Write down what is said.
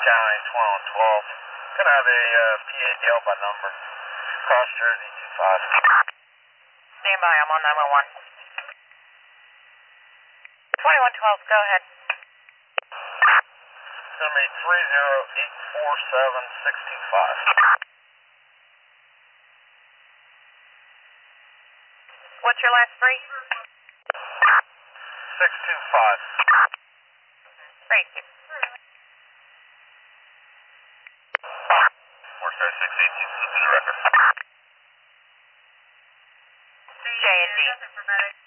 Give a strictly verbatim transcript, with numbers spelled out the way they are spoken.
County, twelve twelve. Can I have a uh, P eight Delta number? Cross Jersey two five. Stand by, I'm on nine one one. twenty-one twelve, go ahead. It's going to be three zero eight four seven six two five. What's your last three? six two five. Thank you. four star six eight two, look at the record. J and D.